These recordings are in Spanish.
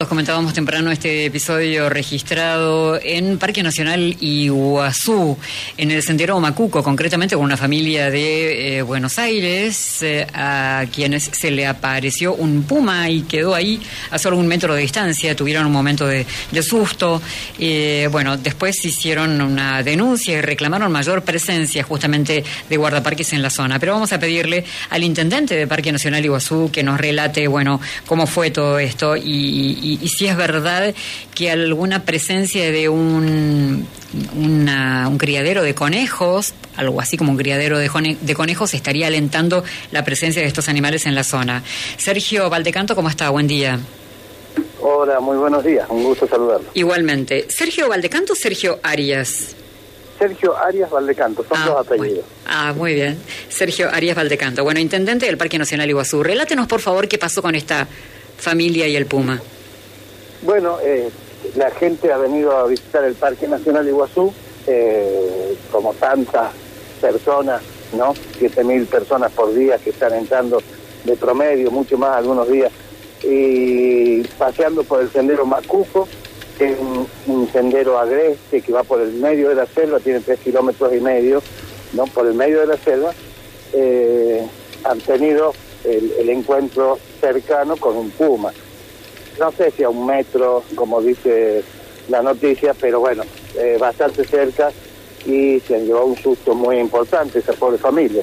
comentábamos temprano este episodio registrado en Parque Nacional Iguazú, en el Sendero Macuco, concretamente con una familia de Buenos Aires, a quienes se le apareció un puma y quedó ahí a solo 1 metro de distancia. Tuvieron un momento de susto. Después hicieron una denuncia y reclamaron mayor presencia justamente de guardaparques en la zona. Pero vamos a pedirle al intendente de Parque Nacional Iguazú que nos relate, cómo fue todo esto y si es verdad que alguna presencia de un criadero de conejos, algo así como un criadero de conejos, estaría alentando la presencia de estos animales en la zona. Sergio Valdecanto, ¿cómo está? Buen día. Hola, muy buenos días, un gusto saludarlo. Igualmente. ¿Sergio Valdecanto o Sergio Arias? Sergio Arias Valdecanto, son dos apellidos. Muy bien. Sergio Arias Valdecanto. Bueno, intendente del Parque Nacional Iguazú, relátenos por favor qué pasó con esta familia y el puma. Bueno, la gente ha venido a visitar el Parque Nacional Iguazú, como tantas personas, ¿no? 7.000 personas por día que están entrando de promedio, mucho más algunos días, y paseando por el Sendero Macuco, que es un sendero agreste que va por el medio de la selva, tiene 3,5 kilómetros, ¿no? Por el medio de la selva, han tenido el encuentro cercano con un puma. No sé si a 1 metro, como dice la noticia, pero bueno, bastante cerca, y se han llevado un susto muy importante esa pobre familia.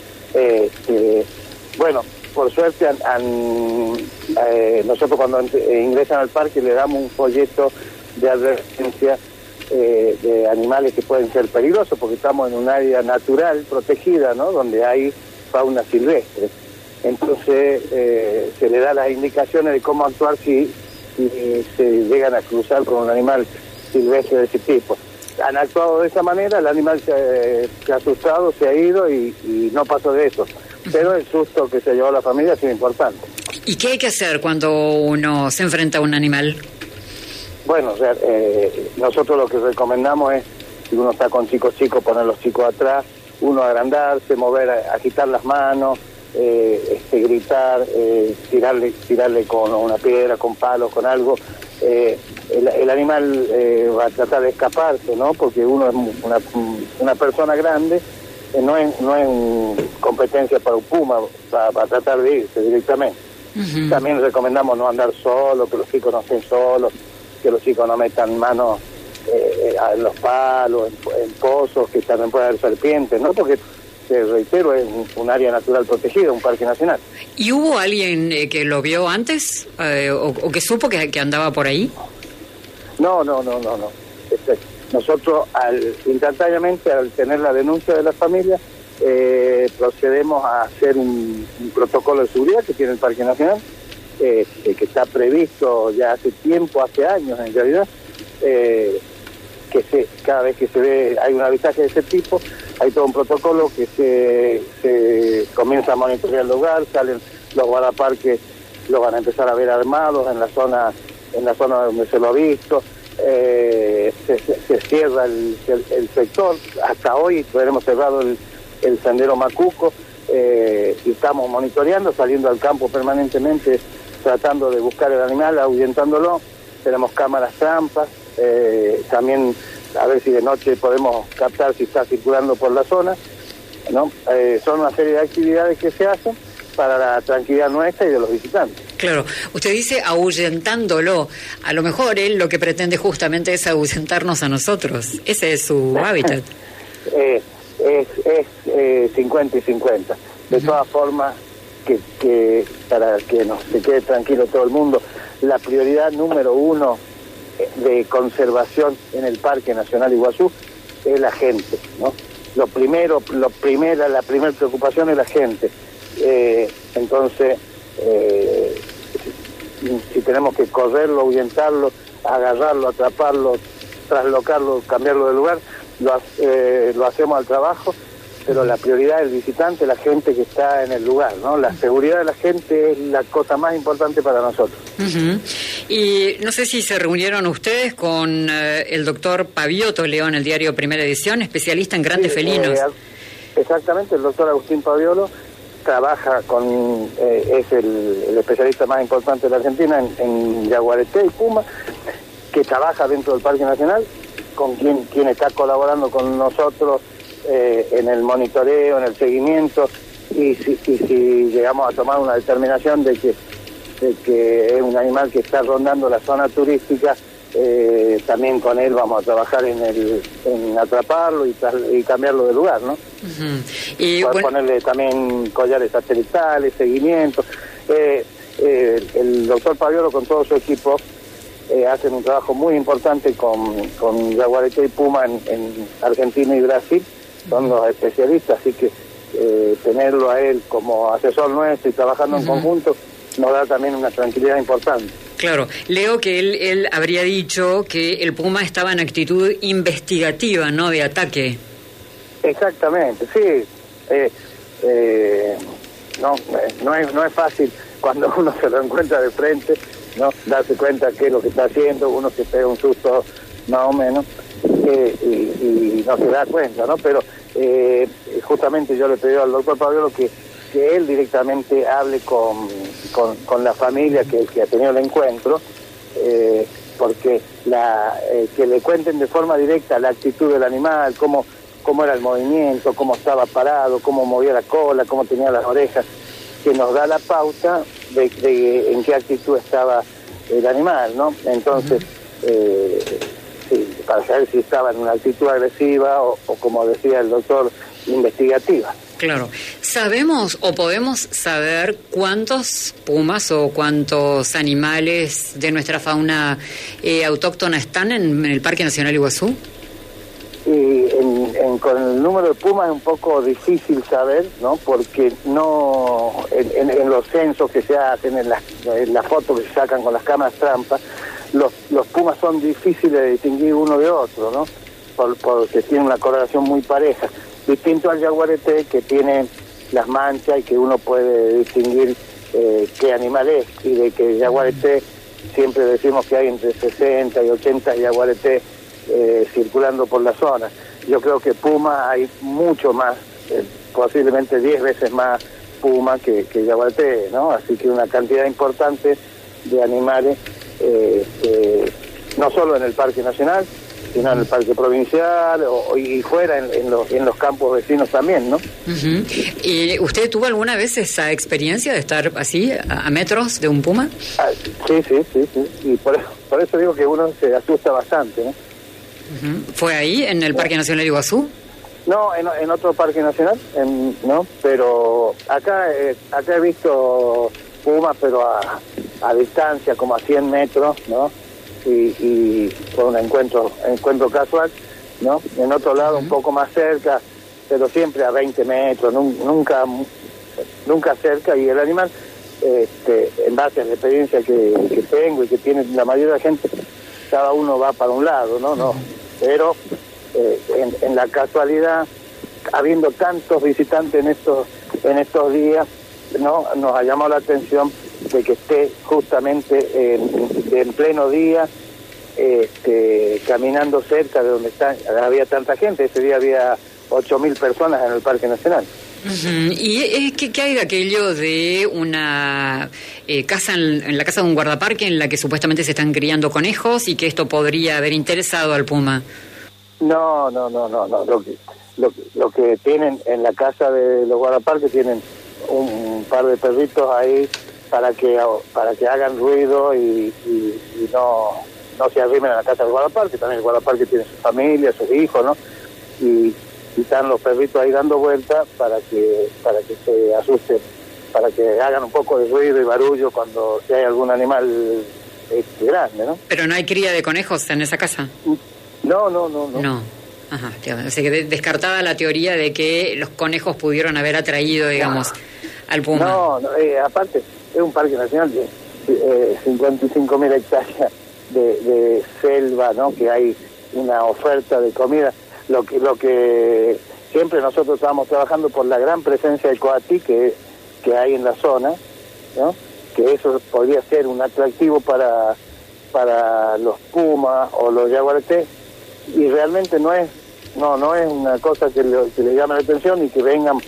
Por suerte nosotros cuando ingresan al parque le damos un folleto de advertencia de animales que pueden ser peligrosos, porque estamos en un área natural protegida, ¿no? Donde hay fauna silvestre. Entonces se le da las indicaciones de cómo actuar si se llegan a cruzar con un animal silvestre de ese tipo. Han actuado de esa manera, el animal se ha asustado, se ha ido y no pasó de eso. Pero el susto que se llevó a la familia es importante. ¿Y qué hay que hacer cuando uno se enfrenta a un animal? Bueno, nosotros lo que recomendamos es, si uno está con chicos, poner los chicos atrás, uno agrandarse, mover, agitar las manos, gritar, tirarle con una piedra, con palos, con algo. El animal va a tratar de escaparse, ¿no? Porque uno es una persona grande, no es competencia para un puma, va a tratar de irse directamente. Uh-huh. También recomendamos no andar solos, que los chicos no estén solos, que los chicos no metan manos en los palos, en pozos, que también puede haber serpientes, ¿no? Porque, te reitero, es un área natural protegida, un parque nacional. ¿Y hubo alguien que lo vio antes o que supo que andaba por ahí? No. Nosotros instantáneamente, al tener la denuncia de la familia, procedemos a hacer un protocolo de seguridad que tiene el Parque Nacional, que está previsto ya hace tiempo, hace años en realidad, cada vez que se ve, hay un avisaje de ese tipo, hay todo un protocolo que se comienza a monitorear el lugar, salen los guardaparques, los van a empezar a ver armados en la zona donde se lo ha visto. Se cierra el sector. Hasta hoy tenemos cerrado el Sendero Macuco, y estamos monitoreando, saliendo al campo permanentemente, tratando de buscar el animal, ahuyentándolo. Tenemos cámaras trampas, también a ver si de noche podemos captar si está circulando por la zona, ¿no? Son una serie de actividades que se hacen para la tranquilidad nuestra y de los visitantes. Claro, usted dice ahuyentándolo. A lo mejor él lo que pretende justamente es ahuyentarnos a nosotros. Ese es su hábitat. Es 50 y 50. De todas formas, que para que se quede tranquilo todo el mundo, la prioridad número 1 de conservación en el Parque Nacional Iguazú es la gente, ¿no? La primera preocupación es la gente. Entonces, si tenemos que correrlo, ahuyentarlo, agarrarlo, atraparlo, traslocarlo, cambiarlo de lugar, lo hacemos al trabajo, pero la prioridad del visitante, la gente que está en el lugar, ¿no? La seguridad de la gente es la cosa más importante para nosotros. Uh-huh. Y no sé si se reunieron ustedes con el doctor Pavioto, leo en el diario Primera Edición, especialista en grandes felinos. Exactamente, el doctor Agustín Paviolo trabaja es el especialista más importante de la Argentina en yaguareté y puma, que trabaja dentro del Parque Nacional, con quien está colaborando con nosotros en el monitoreo, en el seguimiento, y si llegamos a tomar una determinación de que es un animal que está rondando la zona turística, también con él vamos a trabajar en atraparlo y cambiarlo de lugar, ¿no? Uh-huh. Y ponerle también collares satelitales, seguimiento. El doctor Paviolo con todo su equipo hacen un trabajo muy importante con yaguareté y puma en Argentina y Brasil, son los especialistas, así que tenerlo a él como asesor nuestro y trabajando en conjunto nos da también una tranquilidad importante. Claro, leo que él habría dicho que el puma estaba en actitud investigativa, no de ataque. Exactamente, sí. No es fácil cuando uno se lo encuentra de frente, ¿no? Darse cuenta qué es lo que está haciendo, uno se pega un susto más o menos y no se da cuenta, ¿no? Pero justamente yo le pedí al doctor Paviolo que él directamente hable con la familia que ha tenido el encuentro, porque que le cuenten de forma directa la actitud del animal, cómo era el movimiento, cómo estaba parado, cómo movía la cola, cómo tenía las orejas, que nos da la pauta de en qué actitud estaba el animal, ¿no? Entonces, sí, para saber si estaba en una actitud agresiva o como decía el doctor, investigativa. Claro. ¿Sabemos o podemos saber cuántos pumas o cuántos animales de nuestra fauna autóctona están en el Parque Nacional Iguazú? Y con el número de pumas es un poco difícil saber, ¿no? Porque no en los censos que se hacen, en las fotos que se sacan con las cámaras trampa, los pumas son difíciles de distinguir uno de otro, ¿no? Porque tienen una correlación muy pareja. Distinto al yaguareté, que tiene las manchas y que uno puede distinguir qué animal es, y de que el yaguareté siempre decimos que hay entre 60 y 80 yaguareté circulando por la zona. Yo creo que puma hay mucho más, posiblemente 10 veces más puma que yaguareté, ¿no? Así que una cantidad importante de animales, no solo en el Parque Nacional, sino en el Parque Provincial y fuera en los campos vecinos también, ¿no? Uh-huh. ¿Y usted tuvo alguna vez esa experiencia de estar así, a metros de un puma? Sí. Y por eso digo que uno se asusta bastante, ¿no? Uh-huh. ¿Fue ahí, en el Parque Nacional Iguazú? No, en otro parque nacional, ¿no? Pero acá he visto pumas, pero a distancia, como a 100 metros, ¿no? Y fue un encuentro casual, ¿no? En otro lado un poco más cerca, pero siempre a 20 metros, nunca cerca, y el animal, en base a la experiencia que tengo y que tiene la mayoría de la gente, cada uno va para un lado, ¿no? Pero en la casualidad, habiendo tantos visitantes en estos días, ¿no? Nos ha llamado la atención de que esté justamente en pleno día caminando cerca de donde había tanta gente. Ese día había 8.000 personas en el Parque Nacional. Uh-huh. ¿Y qué hay de aquello de una casa en la casa de un guardaparque en la que supuestamente se están criando conejos y que esto podría haber interesado al puma? No. Lo que tienen en la casa de los guardaparques, tienen un par de perritos ahí para que hagan ruido y no se arrimen a la casa del guardaparque. También el guardaparque tiene su familia, sus hijos, ¿no? Y están los perritos ahí dando vueltas para que se asusten, para que hagan un poco de ruido y barullo cuando si hay algún animal grande, ¿no? Pero no hay cría de conejos en esa casa. No. No. Ajá, así que descartada la teoría de que los conejos pudieron haber atraído, digamos, al puma. No, aparte es un parque nacional de 55.000 hectáreas de selva, ¿no? Que hay una oferta de comida. Lo que siempre nosotros estábamos trabajando por la gran presencia de coatí que hay en la zona, ¿no? Que eso podría ser un atractivo para los pumas o los yaguaretés, y realmente no es una cosa que le llame la atención y que vengan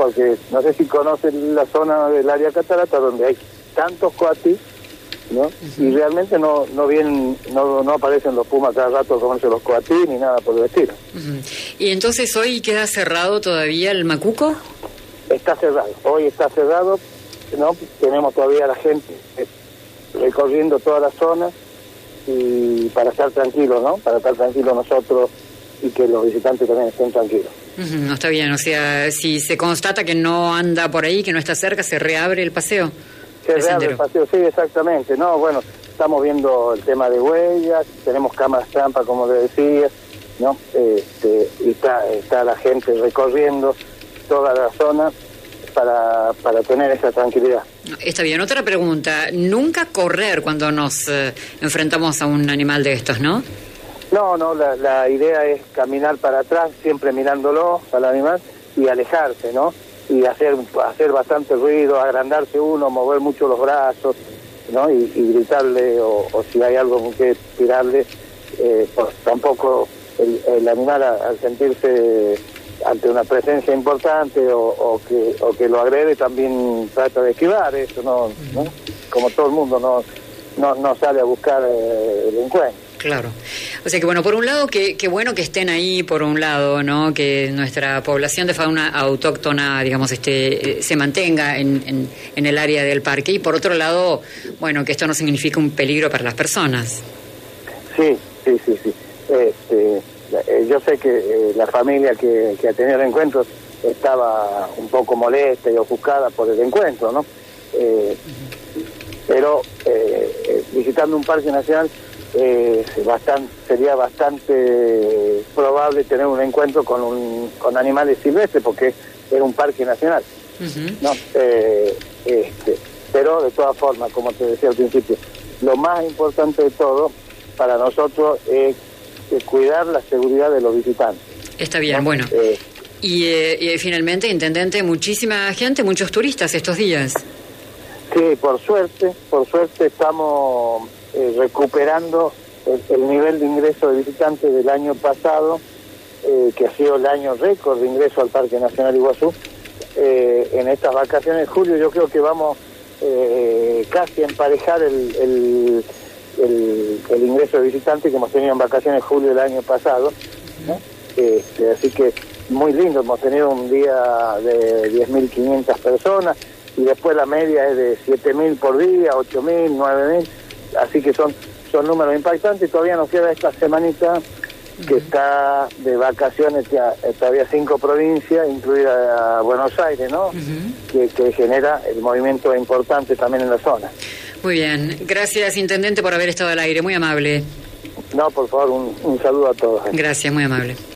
porque no sé si conocen la zona del área catarata donde hay tantos coatí, ¿no? Y realmente no aparecen los pumas cada rato a comerse los coatí ni nada por el estilo. ¿Y entonces hoy queda cerrado todavía el Macuco? Está cerrado, hoy está cerrado, ¿no? Tenemos todavía la gente recorriendo toda la zona y para estar tranquilos, ¿no? Para estar tranquilos nosotros y que los visitantes también estén tranquilos. No está bien, o sea, si se constata que no anda por ahí, que no está cerca, ¿se reabre el paseo? Se reabre el paseo, sí, exactamente. No, bueno, estamos viendo el tema de huellas, tenemos cámaras trampa, como le decía, ¿no? Y está la gente recorriendo toda la zona para tener esa tranquilidad. Está bien. Otra pregunta, nunca correr cuando nos enfrentamos a un animal de estos, ¿no? No, la idea es caminar para atrás, siempre mirándolo al animal y alejarse, ¿no? Y hacer bastante ruido, agrandarse uno, mover mucho los brazos, ¿no? Y gritarle, o si hay algo con que tirarle, pues tampoco el animal al sentirse ante una presencia importante o que lo agrede también trata de esquivar eso, ¿no? Como todo el mundo no sale a buscar el encuentro. Claro. O sea que, bueno, por un lado, que bueno que estén ahí, por un lado, ¿no? Que nuestra población de fauna autóctona, digamos, se mantenga en el área del parque, y por otro lado, bueno, que esto no significa un peligro para las personas. Sí. Yo sé que la familia que ha tenido el encuentro estaba un poco molesta y ofuscada por el encuentro, ¿no? Pero visitando un parque nacional sería bastante probable tener un encuentro con animales silvestres, porque es un parque nacional, ¿no? Pero de todas formas, como te decía al principio, lo más importante de todo para nosotros es cuidar la seguridad de los visitantes. Está bien, ¿no? Bueno. Y finalmente, intendente, muchísima gente, muchos turistas estos días. Sí, por suerte estamos recuperando el nivel de ingreso de visitantes del año pasado, que ha sido el año récord de ingreso al Parque Nacional Iguazú. En estas vacaciones de julio yo creo que vamos casi a emparejar el ingreso de visitantes que hemos tenido en vacaciones de julio del año pasado, ¿no? Así que muy lindo, hemos tenido un día de 10.500 personas y después la media es de 7.000 por día, 8.000, 9.000, así que son números impactantes. Todavía nos queda esta semanita que está de vacaciones, todavía 5 provincias, incluida Buenos Aires, ¿no? Que genera el movimiento importante también en la zona. Muy bien, gracias, intendente, por haber estado al aire, muy amable. No, por favor, un saludo a todos. Gracias, muy amable.